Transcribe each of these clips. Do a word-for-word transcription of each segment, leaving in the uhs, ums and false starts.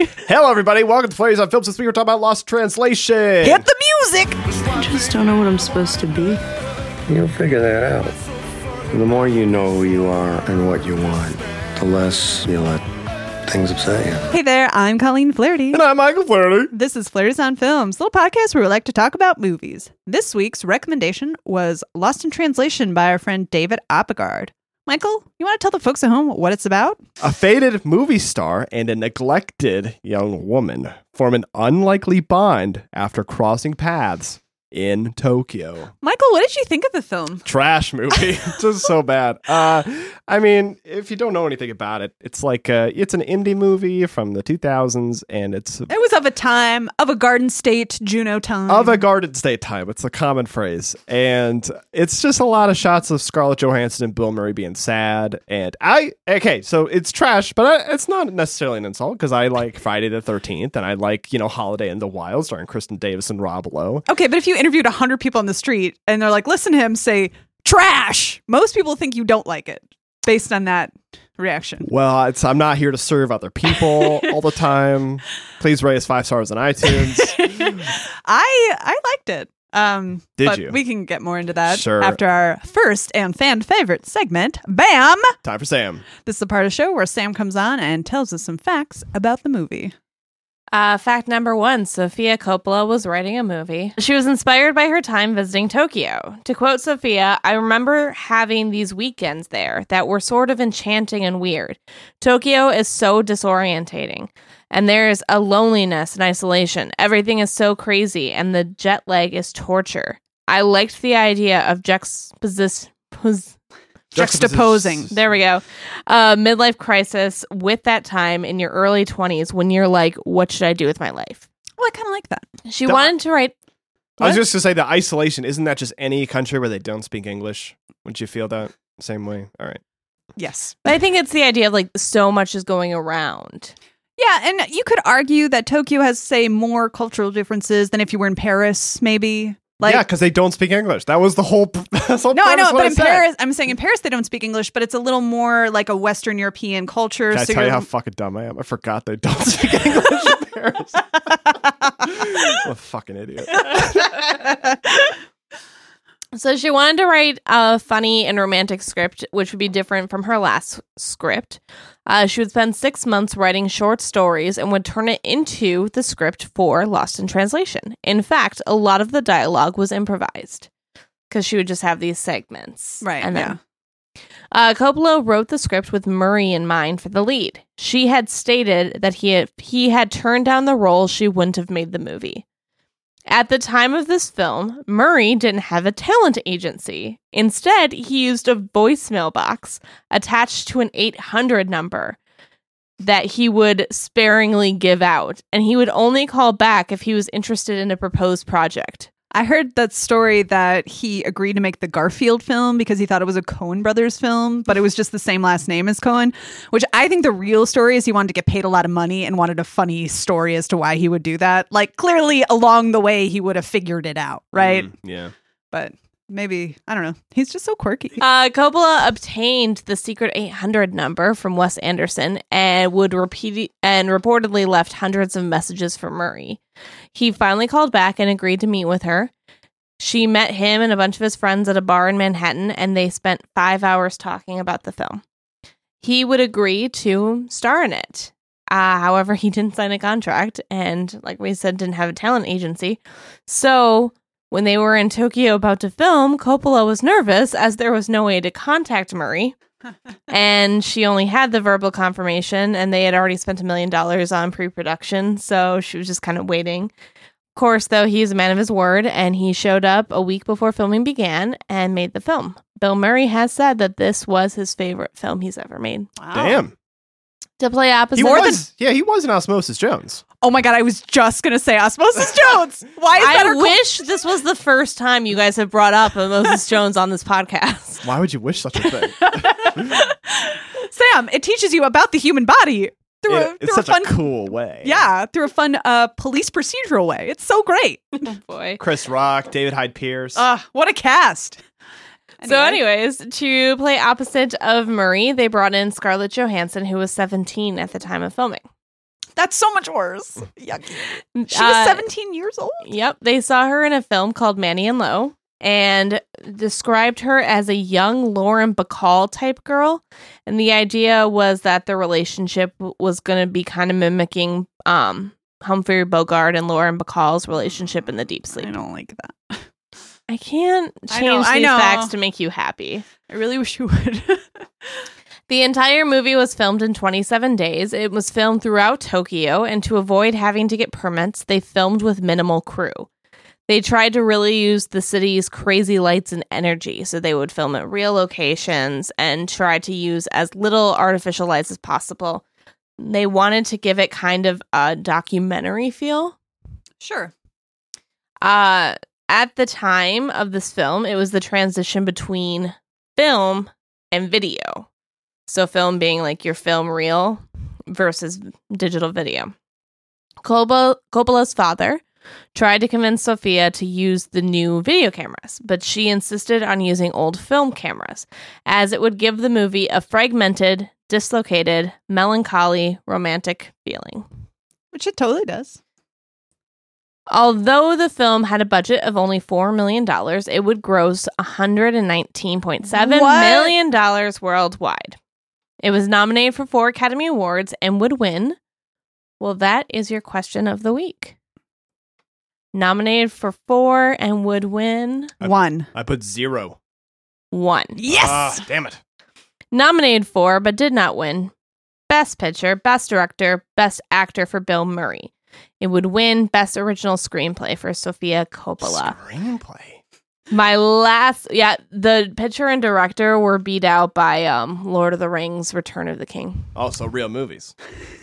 Hello, everybody. Welcome to Flares on Films. This week we're talking about Lost Translation. Hit the music! I just don't know what I'm supposed to be. You'll figure that out. The more you know who you are and what you want, the less you let things upset you. Hey there, I'm Colleen Flaherty. And I'm Michael Flaherty. This is Flares on Films, a little podcast where we like to talk about movies. This week's recommendation was Lost in Translation by our friend David Oppegard. Michael, you want to tell the folks at home what it's about? A faded movie star and a neglected young woman form an unlikely bond after crossing paths in Tokyo. Michael, what did you think of the film? Trash movie. Just so bad. Uh, I mean, if you don't know anything about it, it's like uh, it's an indie movie from the two thousands, and it's It was of a time, of a Garden State, Juno time. of a Garden State time. It's a common phrase, and it's just a lot of shots of Scarlett Johansson and Bill Murray being sad. And I okay, so it's trash, but I, it's not necessarily an insult because I like Friday the thirteenth, and I like you know Holiday in the Wild, starring Kristen Davis and Rob Lowe. Okay, but if you interviewed one hundred people on the street and they're like, listen to him say trash, most people think you don't like it based on that reaction. Well, it's, I'm not here to serve other people all the time. Please rate us five stars on iTunes. I I liked it. Um, Did but you? We can get more into that Sure. after our first and fan favorite segment, BAM! Time for Sam. This is the part of the show where Sam comes on and tells us some facts about the movie. Uh, fact number one, Sofia Coppola was writing a movie. She was inspired by her time visiting Tokyo. To quote Sofia, I remember having these weekends there that were sort of enchanting and weird. Tokyo is so disorientating, and there is a loneliness and isolation. Everything is so crazy, and the jet lag is torture. I liked the idea of juxtaposition. Juxtaposing. There we go. Uh, midlife crisis with that time in your early twenties when you're like, what should I do with my life? Well, I kind of like that. She The- wanted to write. I was What? just going to say the isolation, isn't that just any country where they don't speak English? Wouldn't you feel that same way? All right. Yes. But I think it's the idea of like so much is going around. Yeah, and you could argue that Tokyo has, say, more cultural differences than if you were in Paris, maybe. Like, yeah, because they don't speak English. That was the whole. That's the whole no, I premise know, of what but in said. Paris, I'm saying in Paris they don't speak English, but it's a little more like a Western European culture. Can I so tell you you're- how fucking dumb I am? I forgot they don't speak English in Paris. I'm a fucking idiot. So she wanted to write a funny and romantic script, which would be different from her last script. Uh, she would spend six months writing short stories and would turn it into the script for Lost in Translation. In fact, a lot of the dialogue was improvised because she would just have these segments. Right, And then, uh, Coppola wrote the script with Murray in mind for the lead. She had stated that he had, he had turned down the role, she wouldn't have made the movie. At the time of this film, Murray didn't have a talent agency. Instead, he used a voicemail box attached to an eight hundred number that he would sparingly give out, and he would only call back if he was interested in a proposed project. I heard that story that he agreed to make the Garfield film because he thought it was a Coen Brothers film, but it was just the same last name as Coen, which I think the real story is he wanted to get paid a lot of money and wanted a funny story as to why he would do that. Like, clearly along the way, he would have figured it out, right? Mm, yeah. But maybe, I don't know. He's just so quirky. Uh, Coppola obtained the secret eight hundred number from Wes Anderson and would repeat and reportedly left hundreds of messages for Murray. He finally called back and agreed to meet with her. She met him and a bunch of his friends at a bar in Manhattan, and they spent five hours talking about the film. He would agree to star in it. Uh, however, he didn't sign a contract and, like we said, didn't have a talent agency. So when they were in Tokyo about to film, Coppola was nervous as there was no way to contact Murray. And she only had the verbal confirmation, and they had already spent a million dollars on pre-production, so she was just kind of waiting. Of course, though, he's a man of his word, and he showed up a week before filming began and made the film. Bill Murray has said that this was his favorite film he's ever made. Wow. Damn. To play opposite, He was. Yeah, he was in Osmosis Jones. Oh my God, I was just going to say Osmosis Jones. Why is that I our cul- wish this was the first time you guys have brought up Moses Jones on this podcast. Why would you wish such a thing? Sam, it teaches you about the human body through, It- a, it's through a such fun a cool way. Yeah, through a fun uh, police procedural way. It's so great. Oh boy. Chris Rock, David Hyde Pierce. Uh, what a cast. So, Anyway. anyways, to play opposite of Murray, they brought in Scarlett Johansson, who was seventeen at the time of filming. That's so much worse. Yucky. She was Uh, seventeen years old. Yep. They saw her in a film called Manny and Lowe and described her as a young Lauren Bacall type girl. And the idea was that the relationship w- was going to be kind of mimicking um, Humphrey Bogart and Lauren Bacall's relationship in The Deep Sleep. I don't like that. I can't I change know, I these know. facts to make you happy. I really wish you would. The entire movie was filmed in twenty-seven days. It was filmed throughout Tokyo, and to avoid having to get permits, they filmed with minimal crew. They tried to really use the city's crazy lights and energy, so they would film at real locations and try to use as little artificial lights as possible. They wanted to give it kind of a documentary feel. Sure. Uh, at the time of this film, it was the transition between film and video. So film being like your film reel versus digital video. Coppola, Coppola's father tried to convince Sophia to use the new video cameras, but she insisted on using old film cameras, as it would give the movie a fragmented, dislocated, melancholy, romantic feeling. Which it totally does. Although the film had a budget of only four million dollars, it would gross one hundred nineteen point seven What? million dollars worldwide. It was nominated for four Academy Awards and would win. Well, that is your question of the week. Nominated for four and would win I- One. I put zero. one. Yes! Ah, damn it. Nominated for, but did not win, Best Picture, Best Director, Best Actor for Bill Murray. It would win Best Original Screenplay for Sofia Coppola. Screenplay. My last, yeah, the picture and director were beat out by um, Lord of the Rings, Return of the King. Also, real movies.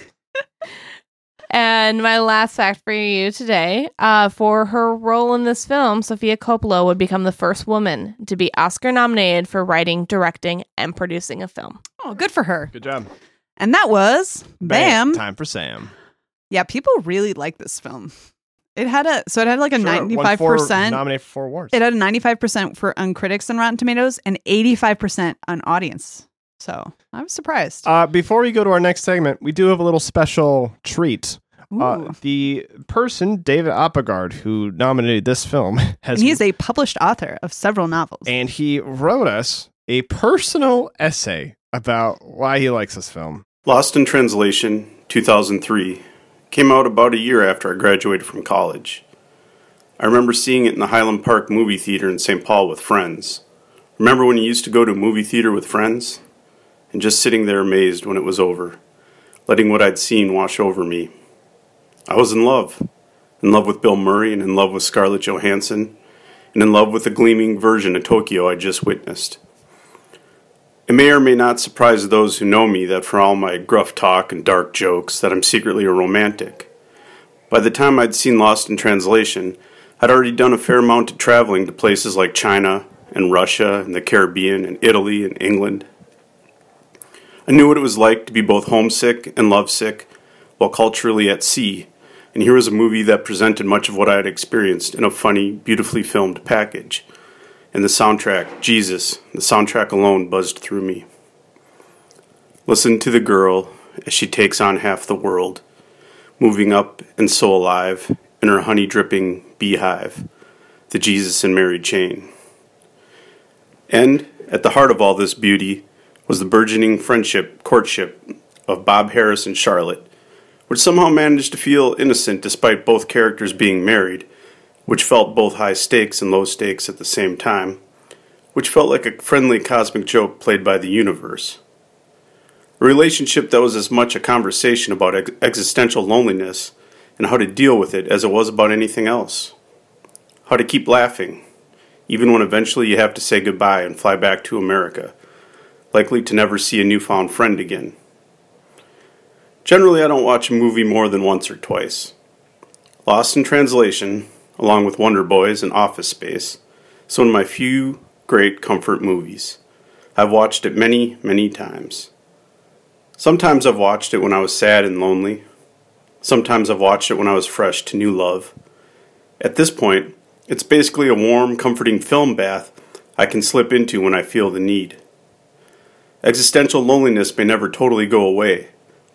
And my last fact for you today, uh, for her role in this film, Sofia Coppola would become the first woman to be Oscar nominated for writing, directing, and producing a film. Oh, good for her. Good job. And that was Bam. Time for Sam. Yeah, people really like this film. It had a so it had like a Sure, won ninety-five four- percent. Nominated for four awards. It had a ninety-five percent for on critics and Rotten Tomatoes and eighty-five percent on audience. So I was surprised. Uh, before we go to our next segment, we do have a little special treat. Uh, Ooh. the person, David Oppegard, who nominated this film, has And he is a published author of several novels. and he wrote us a personal essay about why he likes this film. Lost in Translation, two thousand three, came out about a year after I graduated from college. I remember seeing it in the Highland Park movie theater in Saint Paul with friends. Remember when you used to go to a movie theater with friends? And just sitting there amazed when it was over, letting what I'd seen wash over me. I was in love. In love with Bill Murray and in love with Scarlett Johansson and in love with the gleaming version of Tokyo I just witnessed. It may or may not surprise those who know me that for all my gruff talk and dark jokes that I'm secretly a romantic. By the time I'd seen Lost in Translation, I'd already done a fair amount of traveling to places like China and Russia and the Caribbean and Italy and England. I knew what it was like to be both homesick and lovesick while culturally at sea, and here was a movie that presented much of what I had experienced in a funny, beautifully filmed package. And the soundtrack, Jesus, the soundtrack alone buzzed through me. Listen to the girl as she takes on half the world, moving up and so alive in her honey-dripping beehive, the Jesus and Mary chain. And at the heart of all this beauty was the burgeoning friendship, courtship of Bob Harris and Charlotte, which somehow managed to feel innocent despite both characters being married, which felt both high stakes and low stakes at the same time, which felt like a friendly cosmic joke played by the universe. A relationship that was as much a conversation about ex- existential loneliness and how to deal with it as it was about anything else. How to keep laughing, even when eventually you have to say goodbye and fly back to America, likely to never see a newfound friend again. Generally, I don't watch a movie more than once or twice. Lost in Translation, along with Wonder Boys and Office Space, is one of my few great comfort movies. I've watched it many, many times. Sometimes I've watched it when I was sad and lonely. Sometimes I've watched it when I was fresh to new love. At this point, it's basically a warm, comforting film bath I can slip into when I feel the need. Existential loneliness may never totally go away,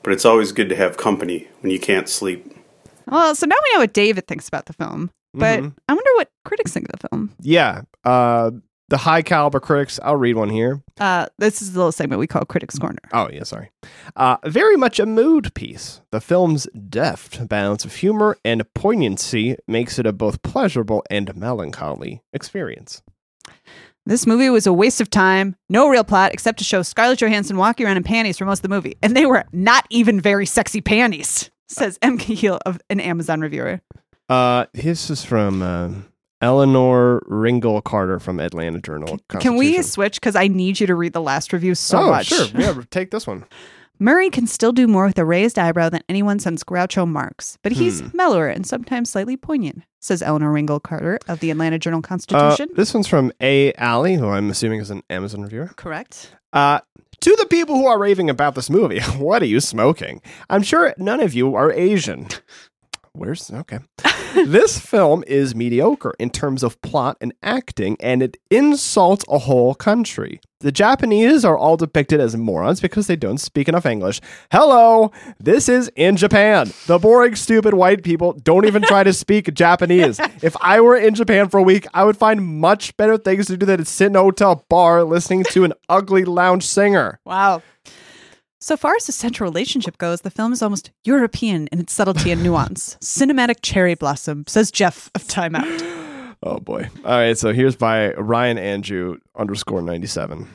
but it's always good to have company when you can't sleep. Well, so now we know what David thinks about the film, but Mhm. I wonder what critics think of the film. Yeah. Uh, the high caliber critics, I'll read one here. Uh, this is the little segment we call Critics Corner. Oh, yeah, sorry. Uh, very much a mood piece. The film's deft balance of humor and poignancy makes it a both pleasurable and melancholy experience. This movie was a waste of time, no real plot except to show Scarlett Johansson walking around in panties for most of the movie. And they were not even very sexy panties, says M. Keel, of an Amazon reviewer. Uh, this is from uh, Eleanor Ringel Carter from Atlanta Journal. Can we Constitution. switch? Because I need you to read the last review so oh, much. sure. Yeah, take this one. Murray can still do more with a raised eyebrow than anyone since Groucho Marx, but he's Hmm. mellower and sometimes slightly poignant, says Eleanor Ringel Carter of the Atlanta Uh, Journal Constitution. this one's from A. Alley, who I'm assuming is an Amazon reviewer. Correct. Uh, to the people who are raving about this movie, what are you smoking? I'm sure none of you are Asian. Where's okay? This film is mediocre in terms of plot and acting, and it insults a whole country. The Japanese are all depicted as morons because they don't speak enough English. Hello, this is in Japan. The boring, stupid white people don't even try to speak Japanese. If I were in Japan for a week, I would find much better things to do than to sit in a hotel bar listening to an ugly lounge singer. Wow. So far as the central relationship goes, the film is almost European in its subtlety and nuance. Cinematic cherry blossom, says Jeff of Time Out. Oh boy. All right, so here's by Ryan Andrew underscore ninety-seven.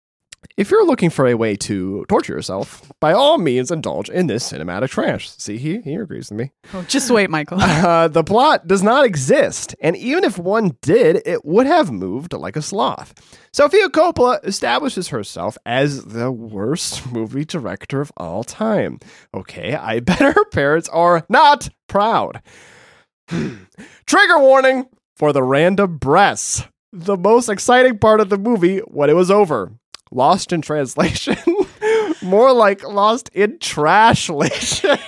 If you're looking for a way to torture yourself, by all means indulge in this cinematic trash. See, he, he agrees with me. Oh, just wait, Michael. Uh, the plot does not exist, and even if one did, it would have moved like a sloth. Sofia Coppola establishes herself as the worst movie director of all time. Okay, I bet her parents are not proud. Trigger warning for the random breasts. The most exciting part of the movie when it was over. Lost in translation. More like lost in trashlation.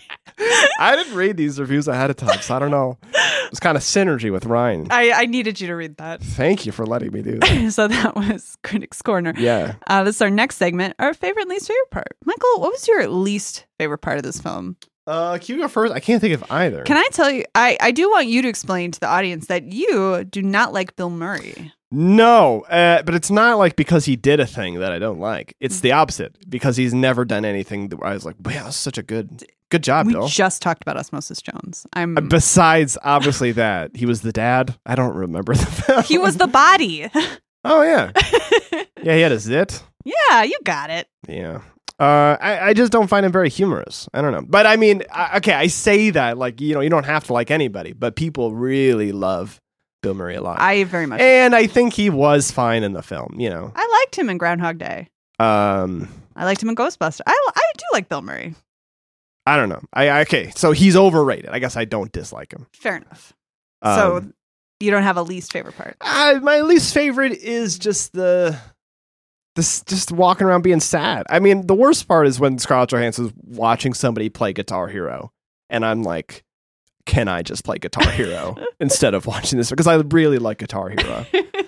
I didn't read these reviews ahead of time, so I don't know. It's kind of synergy with Ryan. I, I needed you to read that. Thank you for letting me do that. So that was Critics Corner. Yeah. Uh, this is our next segment, our favorite and least favorite part. Michael, what was your least favorite part of this film? Uh, can you go first? I can't think of either. Can I tell you, I, I do want you to explain to the audience that you do not like Bill Murray. No, uh, but it's not like because he did a thing that I don't like. It's the opposite, because he's never done anything that I was like, wow, that's such a good good job, We Bill. just talked about Osmosis Jones. I'm. Uh, Besides, obviously, that he was the dad. I don't remember the film. He was the body. Oh, yeah. Yeah, he had a zit. Yeah, you got it. Yeah. Uh, I, I just don't find him very humorous. I don't know. But I mean, I, okay, I say that like, you know, you don't have to like anybody, but people really love Bill Murray a lot. I very much. and I think he was fine in the film, you know. I liked him in Groundhog Day. Um, I liked him in Ghostbusters. I, I do like Bill Murray. I don't know. I, I okay, so he's overrated. I guess I don't dislike him. Fair enough. so Um, you don't have a least favorite part. I, my least favorite is just the this just walking around being sad. I mean, the worst part is when Scarlett Johansson's watching somebody play Guitar Hero, and I'm like, can I just play Guitar Hero instead of watching this? Because I really like Guitar Hero.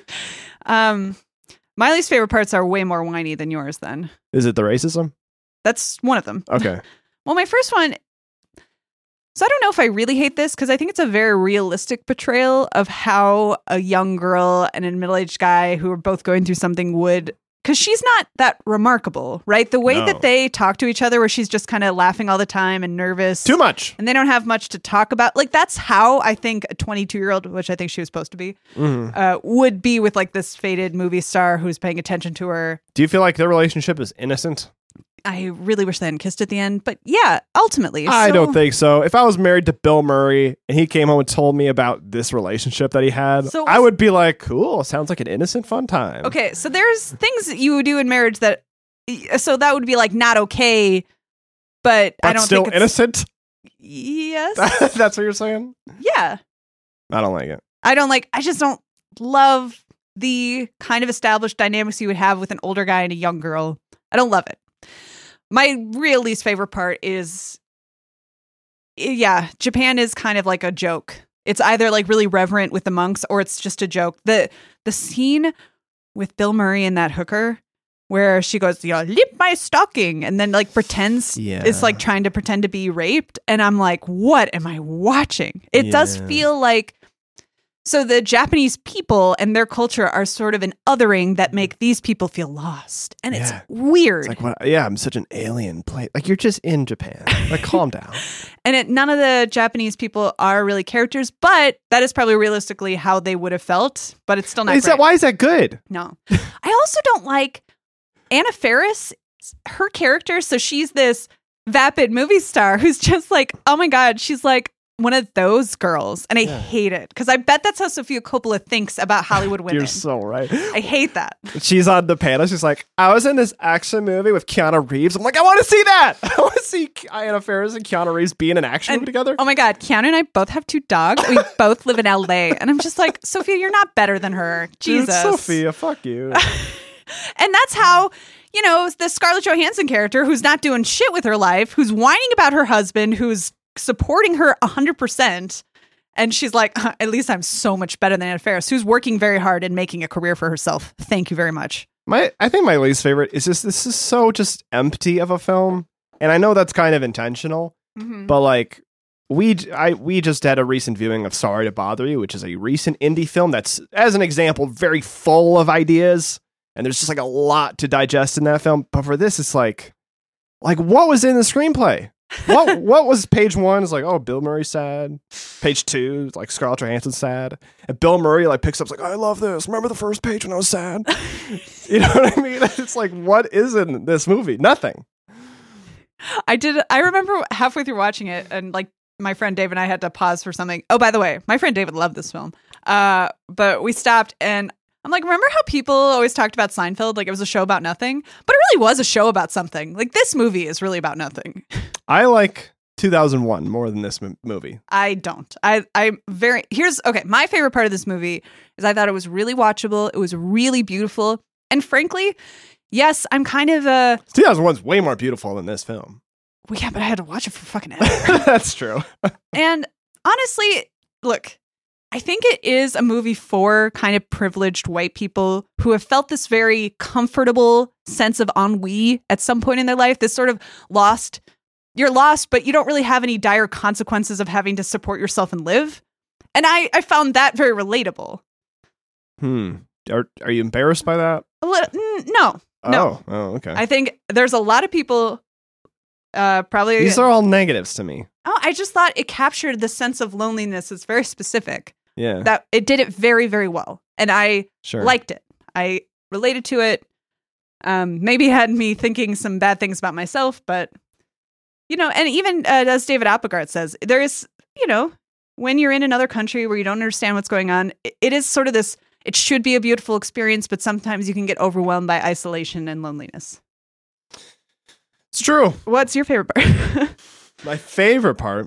um, my least favorite parts are way more whiny than yours. Then Is it the racism? that's one of them. Okay. Well, my first one. So I don't know if I really hate this because I think it's a very realistic portrayal of how a young girl and a middle-aged guy who are both going through something would. Because she's not that remarkable, right? The way No. that they talk to each other, where she's just kind of laughing all the time and nervous. Too much. And they don't have much to talk about. Like, that's how I think a twenty-two-year-old, which I think she was supposed to be, Mhm. uh, would be with, like, this faded movie star who's paying attention to her. Do you feel like their relationship is innocent? I really wish they hadn't kissed at the end. But, yeah, ultimately. I so- don't think so. If I was married to Bill Murray and he came home and told me about this relationship that he had, So I was- would be like, cool, sounds like an innocent, fun time. Okay, so there's things that you would do in marriage that... So that would be, like, not okay, but, But I don't still think it's... innocent? Yes. That's what you're saying? Yeah. I don't like it. I don't like... I just don't love the kind of established dynamics you would have with an older guy and a young girl. I don't love it. My real least favorite part is, yeah, Japan is kind of like a joke. It's either like really reverent with the monks or it's just a joke. The the scene with Bill Murray and that hooker where she goes, you know, lip my stocking, and then like pretends Yeah. it's like trying to pretend to be raped. And I'm like, what am I watching? It does Yeah. feel like, so the Japanese people and their culture are sort of an othering that make these people feel lost. And it's Yeah. weird. It's like, what? Yeah, I'm such an alien. Play like you're just in Japan. Like, calm down. And it, none of the Japanese people are really characters, but that is probably realistically how they would have felt. But it's still not Is great. that why is that good? No. I also don't like Anna Faris, her character. So she's this vapid movie star who's just like, oh my God, she's like one of those girls. And I Yeah. hate it because I bet that's how Sofia Coppola thinks about Hollywood women. You're so right. I hate that. She's on the panel. She's like, I was in this action movie with Keanu Reeves. I'm like, I want to see that. I want to see Anna Faris and Keanu Reeves be in an action And- movie together. Oh my God, Keanu and I both have two dogs. We both live in L A. And I'm just like, Sophia, you're not better than her. Dude, Jesus. Sophia, fuck you. And that's how, you know, the Scarlett Johansson character who's not doing shit with her life, who's whining about her husband, who's supporting her one hundred percent. And she's like, "Uh, at least I'm so much better than Anna Faris, who's working very hard and making a career for herself. Thank you very much. My, I think my least favorite is just this is so just empty of a film, and I know that's kind of intentional, Mm-hmm. but like we, j- I, we just had a recent viewing of Sorry to Bother You, which is a recent indie film that's, as an example, very full of ideas, and there's just like a lot to digest in that film. But for this, it's like, like what was in the screenplay? What what was page one is like, oh, Bill Murray sad. Page two is like Scarlett Johansson sad. And Bill Murray like picks up like, I love this. Remember the first page when I was sad? You know what I mean? It's like, what is in this movie? Nothing. I did. I remember halfway through watching it, and like my friend Dave and I had to pause for something. Oh, by the way, my friend David loved this film. Uh, but we stopped, and I'm like, remember how people always talked about Seinfeld? Like it was a show about nothing, but it really was a show about something. Like this movie is really about nothing. I like two thousand one more than this m- movie. I don't. I I'm very here's okay. My favorite part of this movie is I thought it was really watchable. It was really beautiful, and frankly, yes, I'm kind of a two thousand one is way more beautiful than this film. well, yeah, but I had to watch it for fucking ever. That's true. And honestly, look, I think it is a movie for kind of privileged white people who have felt this very comfortable sense of ennui at some point in their life. This sort of lost, you're lost, but you don't really have any dire consequences of having to support yourself and live. And I, I found that very relatable. Hmm. Are, are you embarrassed by that? A little, mm, no, no. Oh, oh okay. I think there's a lot of people uh, probably. These are all negatives to me. Oh, I just thought it captured the sense of loneliness. It's very specific. Yeah. That it did it very, very well. And I Sure. liked it. I related to it. Um, maybe had me thinking some bad things about myself, but you know, and even uh, as David Applegard says, there is, you know, when you're in another country where you don't understand what's going on, it, it is sort of this. It should be a beautiful experience, but sometimes you can get overwhelmed by isolation and loneliness. It's true. What's your favorite part? My favorite part,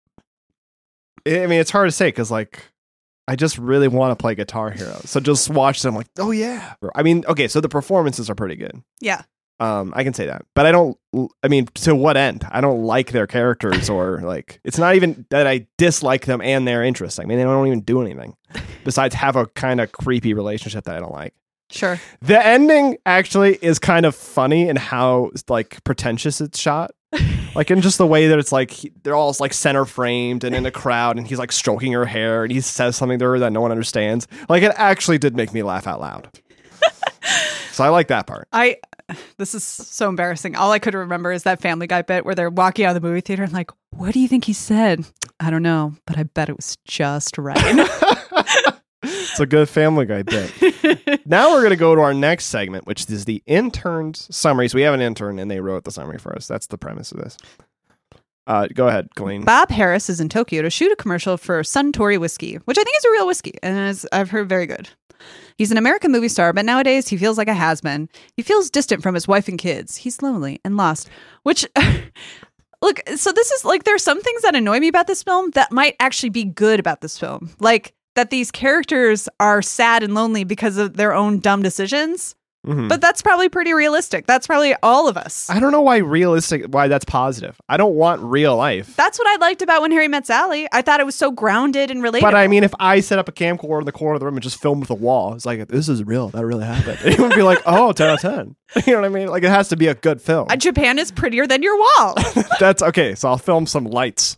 I mean, it's hard to say because, like, I just really want to play Guitar Hero. So just watch them, like, oh, yeah. I mean, okay, so the performances are pretty good. Yeah. Um, I can say that. But I don't, I mean, to what end? I don't like their characters or, like, it's not even that I dislike them and their interests. I mean, they don't even do anything besides have a kind of creepy relationship that I don't like. Sure. The ending actually is kind of funny in how like pretentious it's shot. Like in just the way that it's like he, they're all like center framed and in a crowd and he's like stroking her hair and he says something to her that no one understands. Like it actually did make me laugh out loud. So I like that part. I this is so embarrassing. All I could remember is that Family Guy bit where they're walking out of the movie theater and like, what do you think he said? I don't know, but I bet it was just right. It's a good Family Guy bit. Now we're going to go to our next segment, which is the intern's summaries. We have an intern and they wrote the summary for us. That's the premise of this. Uh, go ahead, Colleen. Bob Harris is in Tokyo to shoot a commercial for Suntory whiskey, which I think is a real whiskey and is, I've heard very good. He's an American movie star, but nowadays he feels like a has-been. He feels distant from his wife and kids. He's lonely and lost, which... Look, so this is like, there's some things that annoy me about this film that might actually be good about this film. Like that these characters are sad and lonely because of their own dumb decisions. Mhm. But that's probably pretty realistic. That's probably all of us. I don't know why realistic, why that's positive. I don't want real life. That's what I liked about When Harry Met Sally. I thought it was so grounded and relatable. But I mean, if I set up a camcorder in the corner of the room and just film with a wall, it's like, this is real. That really happened. It would be like, oh, ten out of ten. You know what I mean? Like, it has to be a good film. Uh, Japan is prettier than your wall. That's okay. So I'll film some lights.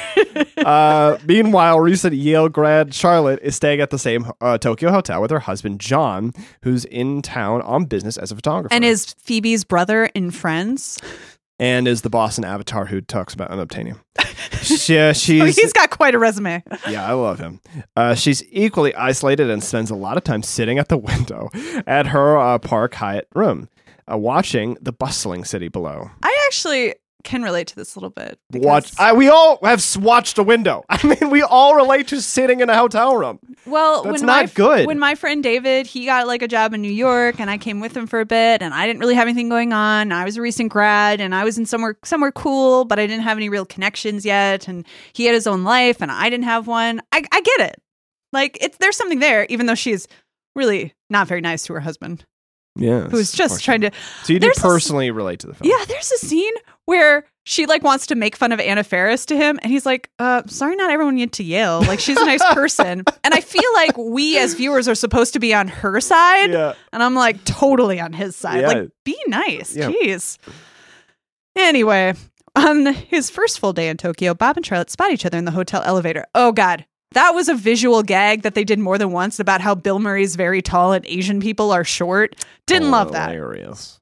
uh, meanwhile, recent Yale grad Charlotte is staying at the same uh, Tokyo hotel with her husband, John, who's in town on business as a photographer. And is Phoebe's brother in Friends. And is the Boston Avatar who talks about unobtainium. She, uh, she's, He's got quite a resume. Yeah, I love him. Uh, she's equally isolated and spends a lot of time sitting at the window at her uh, Park Hyatt room, uh, watching the bustling city below. I actually can relate to this a little bit. because- Watch. I, we all have s- watched a window. I mean, we all relate to sitting in a hotel room. Well, That's when not my, f- good. When my friend David, he got like a job in New York, and I came with him for a bit, and I didn't really have anything going on. I was a recent grad, and I was in somewhere somewhere cool, but I didn't have any real connections yet. And he had his own life, and I didn't have one. I, I get it. Like it's there's something there, even though she's really not very nice to her husband, Yeah. who's just trying to. So you do There's a s- personally relate to the film. Yeah, there's a scene where she like wants to make fun of Anna Faris to him, and he's like, uh, sorry, not everyone went to Yale. Like, she's a nice person. And I feel like we as viewers are supposed to be on her side. Yeah. And I'm like totally on his side. Yeah. Like, be nice. Yeah. Jeez. Anyway, on his first full day in Tokyo, Bob and Charlotte spot each other in the hotel elevator. Oh, God. That was a visual gag that they did more than once about how Bill Murray's very tall and Asian people are short. Didn't love that. Hilarious.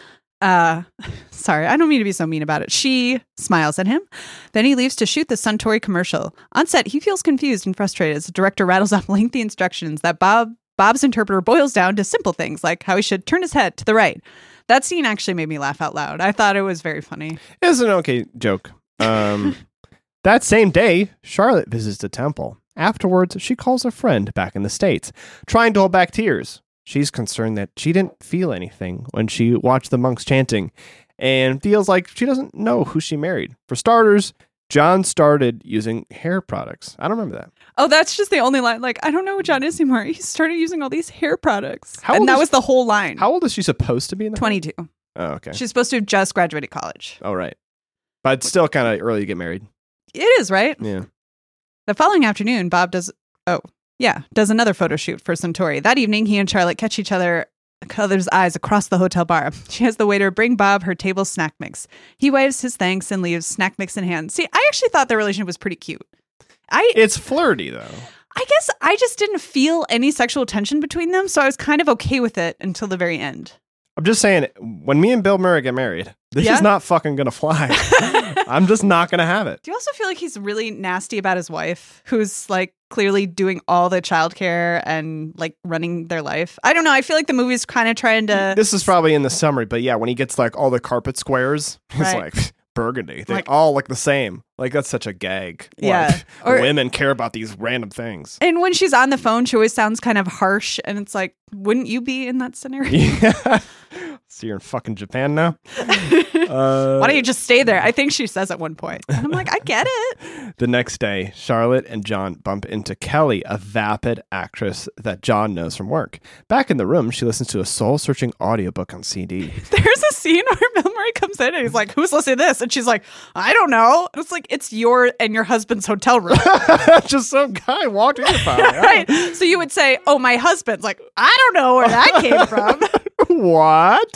Uh, sorry, I don't mean to be so mean about it. She smiles at him. Then he leaves to shoot the Suntory commercial. On set, he feels confused and frustrated as the director rattles off lengthy instructions that Bob Bob's interpreter boils down to simple things like how he should turn his head to the right. That scene actually made me laugh out loud. I thought it was very funny. It's an okay joke. Um, that same day, Charlotte visits the temple. Afterwards, she calls a friend back in the States, trying to hold back tears. She's concerned that she didn't feel anything when she watched the monks chanting and feels like she doesn't know who she married. For starters, John started using hair products. I don't remember that. Oh, that's just the only line. Like, I don't know who John is anymore. He started using all these hair products. How old and that is- was the whole line. How old is she supposed to be in the twenty-two. Oh, okay. She's supposed to have just graduated college. Oh, right. But it's still kind of early to get married. It is, right? Yeah. The following afternoon, Bob does, oh, yeah, does another photo shoot for Suntory. That evening, he and Charlotte catch each other, other's eyes across the hotel bar. She has the waiter bring Bob her table snack mix. He waves his thanks and leaves, snack mix in hand. See, I actually thought their relationship was pretty cute. I, It's flirty, though. I guess I just didn't feel any sexual tension between them, so I was kind of okay with it until the very end. I'm just saying, when me and Bill Murray get married, this Yeah? is not fucking going to fly. I'm just not going to have it. Do you also feel like he's really nasty about his wife, who's like clearly doing all the childcare and like running their life? I don't know. I feel like the movie's kind of trying to. This is probably in the summary, but yeah, when he gets like all the carpet squares, it's Right. like burgundy. They Like- all look the same. Like that's such a gag. Yeah. Like, Or- women care about these random things. And when she's on the phone, she always sounds kind of harsh, and it's like, wouldn't you be in that scenario? Yeah. So you're in fucking Japan now? Uh, Why don't you just stay there? I think she says at one point. And I'm like, I get it. The next day, Charlotte and John bump into Kelly, a vapid actress that John knows from work. Back in the room, she listens to a soul-searching audiobook on C D. There's a scene where Bill Murray comes in and he's like, who's listening to this? And she's like, I don't know. And it's like, it's your and your husband's hotel room. Just some guy walked in about it. Right. So you would say, oh, my husband's like, I don't know where that came from. What?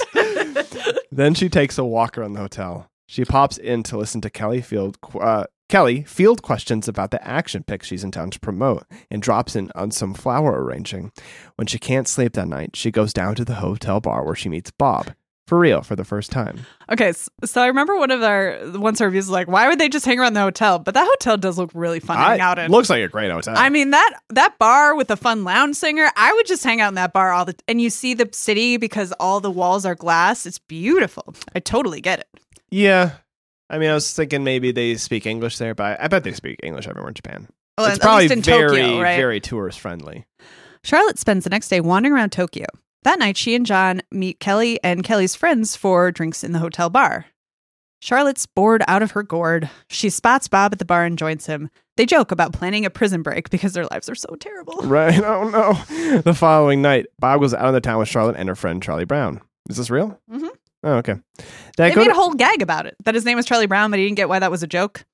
Then she takes a walk around the hotel. She pops in to listen to Kelly field uh, Kelly field questions about the action pic she's in town to promote and drops in on some flower arranging. When she can't sleep that night, she goes down to the hotel bar where she meets Bob. For real, for the first time. Okay, s- so I remember one of our once our reviews was like, why would they just hang around the hotel? But that hotel does look really fun to hang out in. Looks like a great hotel. I mean, that that bar with the fun lounge singer, I would just hang out in that bar all the and you see the city because all the walls are glass. It's beautiful. I totally get it. yeah. I mean, I was thinking maybe they speak English there, but I, I bet they speak English everywhere in Japan. Well, it's at probably least in very, Tokyo, right? very tourist friendly. Charlotte spends the next day wandering around Tokyo. That night, she and John meet Kelly and Kelly's friends for drinks in the hotel bar. Charlotte's bored out of her gourd. She spots Bob at the bar and joins him. They joke about planning a prison break because their lives are so terrible. Right. Oh, no. The following night, Bob goes out on the town with Charlotte and her friend Charlie Brown. Is this real? Mm-hmm. Oh, okay. They, they made to- a whole gag about it, that his name was Charlie Brown, but he didn't get why that was a joke.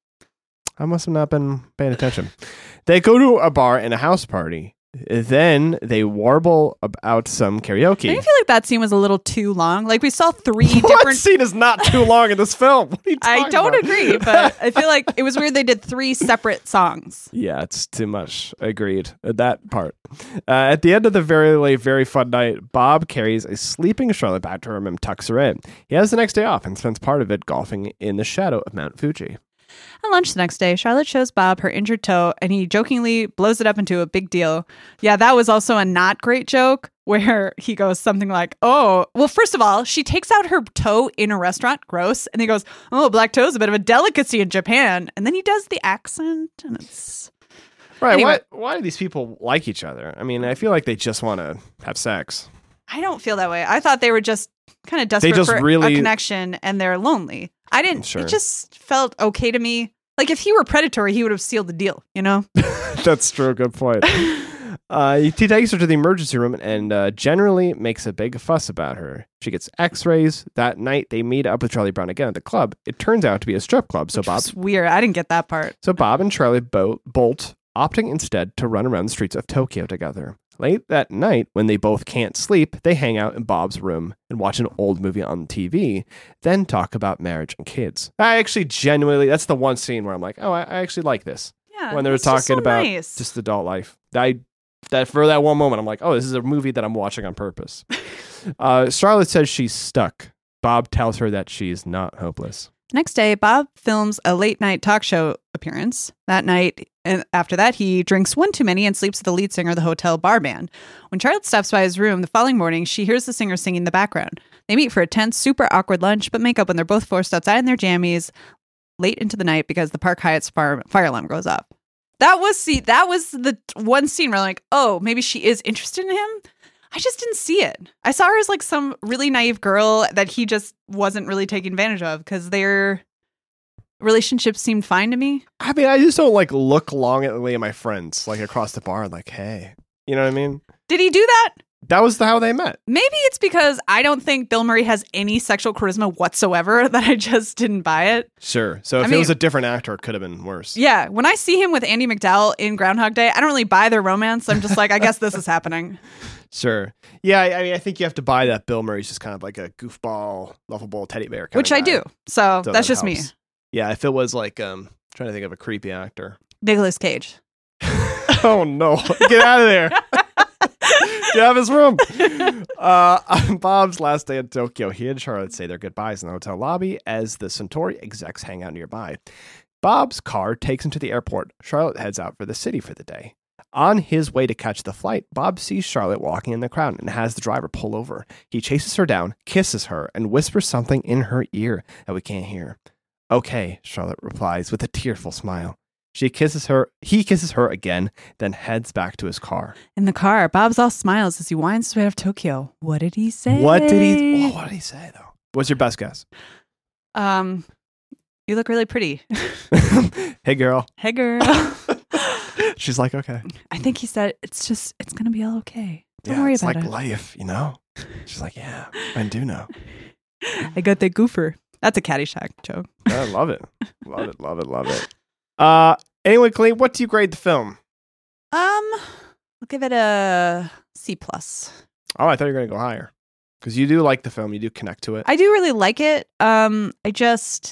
I must have not been paying attention. They go to a bar and a house party. Then they warble about some karaoke. I feel like that scene was a little too long. Like we saw three what different. scene is not too long in this film? What are you I talking don't about? agree, but I feel like it was weird they did three separate songs. Yeah, it's too much. Agreed. Uh, That part. Uh, at the end of the very late, very fun night, Bob carries a sleeping Charlotte back to her room and tucks her in. He has the next day off and spends part of it golfing in the shadow of Mount Fuji. At lunch the next day, Charlotte shows Bob her injured toe, and he jokingly blows it up into a big deal. Yeah, that was also a not great joke where he goes something like, oh, well, first of all, she takes out her toe in a restaurant. Gross. And he goes, oh, black toe is a bit of a delicacy in Japan. And then he does the accent, and it's... Right. Anyway. Why, why do these people like each other? I mean, I feel like they just want to have sex. I don't feel that way. I thought they were just kind of desperate just for really- a connection, and they're lonely. I didn't... Sure. It just felt okay to me. Like, if he were predatory, he would have sealed the deal, you know? That's true. Good point. Uh, he takes her to the emergency room and uh, generally makes a big fuss about her. She gets x-rays. That night, they meet up with Charlie Brown again at the club. It turns out to be a strip club. So Which Bob, was weird. I didn't get that part. so Bob and Charlie bo- bolt, opting instead to run around the streets of Tokyo together. Late that night, when they both can't sleep, they hang out in Bob's room and watch an old movie on T V, then talk about marriage and kids. I actually genuinely, that's the one scene where I'm like, oh, I, I actually like this. Yeah, When they were it's just talking so about nice. just adult life. I that for that one moment, I'm like, oh, this is a movie that I'm watching on purpose. uh, Charlotte says she's stuck. Bob tells her that she's not hopeless. Next day, Bob films a late night talk show appearance. That night, and after that, he drinks one too many and sleeps with the lead singer of the hotel bar band. When Charlotte stops by his room the following morning, she hears the singer singing in the background. They meet for a tense, super awkward lunch, but make up when they're both forced outside in their jammies late into the night because the Park Hyatt's fire, fire alarm goes up. That was see, that was the one scene where I'm like, oh, maybe she is interested in him. I just didn't see it. I saw her as like some really naive girl that he just wasn't really taking advantage of because their relationship seemed fine to me. I mean, I just don't like look longingly at my friends like across the bar and like, hey, you know what I mean? Did he do that? That was the, how they met. Maybe it's because I don't think Bill Murray has any sexual charisma whatsoever that I just didn't buy it. Sure. So if I it mean- was a different actor, it could have been worse. Yeah, when I see him with Andy McDowell in Groundhog Day, I don't really buy their romance. I'm just like, I guess this is happening. Sure. Yeah, I, I mean, I think you have to buy that Bill Murray's just kind of like a goofball, lovable teddy bear kind Which of I guy. do. So, So that's that just me. helps. Yeah, if it was like, um, trying to think of a creepy actor. Nicolas Cage. Oh no! Get out of there! Get out of his room. Uh, on Bob's last day in Tokyo, he and Charlotte say their goodbyes in the hotel lobby as the Centauri execs hang out nearby. Bob's car takes him to the airport. Charlotte heads out for the city for the day. On his way to catch the flight, Bob sees Charlotte walking in the crowd and has the driver pull over. He chases her down, kisses her, and whispers something in her ear that we can't hear. Okay, Charlotte replies with a tearful smile. She kisses her, he kisses her again, then heads back to his car. In the car, Bob's all smiles as he winds his way out of Tokyo. What did he say? What did he oh, what did he say though? What's your best guess? Um, you look really pretty. Hey girl. Hey, girl. She's like, okay. I think he said, it's just, it's going to be all okay. Don't Yeah, worry it's about like it. life, you know? She's like, yeah, I do know. I got the goofer. That's a Caddyshack joke. I love it. Love it, love it, love it. Uh, anyway, Clea, what do you grade the film? Um, I'll give it a C plus. Oh, I thought you were going to go higher. Because you do like the film. You do connect to it. I do really like it. Um, I just,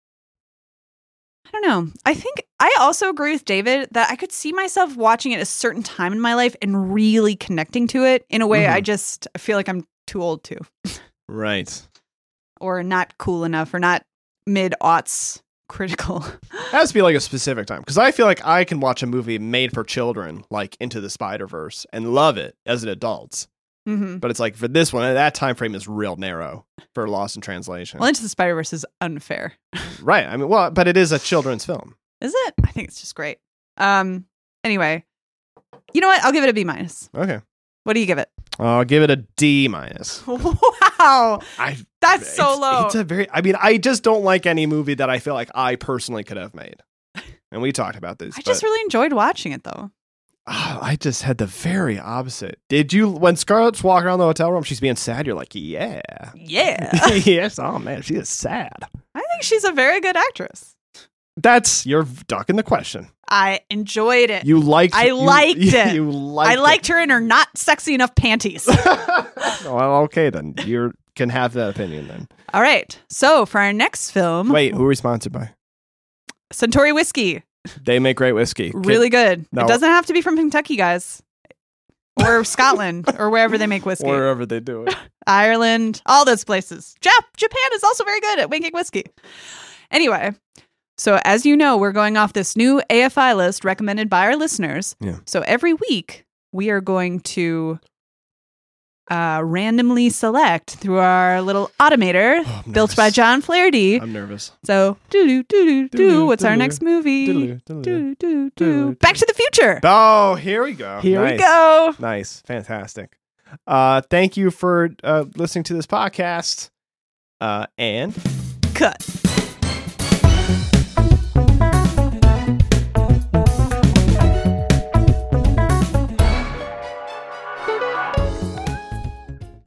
I don't know. I think I also agree with David that I could see myself watching it at a certain time in my life and really connecting to it in a way Mhm. I just I feel like I'm too old to, Right. or not cool enough, or not mid-aughts critical. It has to be like a specific time. Because I feel like I can watch a movie made for children, like Into the Spider-Verse, and love it as an adult. Mm-hmm. But it's like for this one, that time frame is real narrow for Lost in Translation. Well, Into the Spider-Verse is unfair. Right. I mean, well, but it is a children's film. Is it? I think it's just great. Um. Anyway, you know what? I'll give it a B minus. Okay. What do you give it? I'll give it a D minus. Wow. I That's so it's, low. It's a very. I mean, I just don't like any movie that I feel like I personally could have made. And we talked about this. I just but, really enjoyed watching it, though. oh, I just had the very opposite. Did you? When Scarlett's walking around the hotel room, she's being sad. You're like, yeah, Yeah. yes. Oh man, she is sad. I think she's a very good actress. That's you're ducking the question. I enjoyed it. You liked. I you- liked you, it. You liked. I liked it. her in her not sexy enough panties. Well, okay then. You can have that opinion then. All right. So for our next film, Wait, who are we sponsored by? Centauri Whiskey. They make great whiskey. Can- Really good. No. It doesn't have to be from Kentucky, guys. Or Scotland, or wherever they make whiskey. wherever they do it. Ireland, all those places. Jap- Japan is also very good at making whiskey. Anyway, so as you know, we're going off this new A F I list recommended by our listeners. Yeah. So every week, we are going to uh, randomly select through our little automator Oh, I'm built nervous. by John Flaherty. I'm nervous. So, doo doo doo doo doo. Doo-doo, What's our doo-doo, next movie? doo-doo, doo-doo, Doo doo doo-doo. doo. Back to the Future. Oh, here we go. Here Nice. we go. Nice. Fantastic. Uh, thank you for uh, listening to this podcast. Uh, and Cut.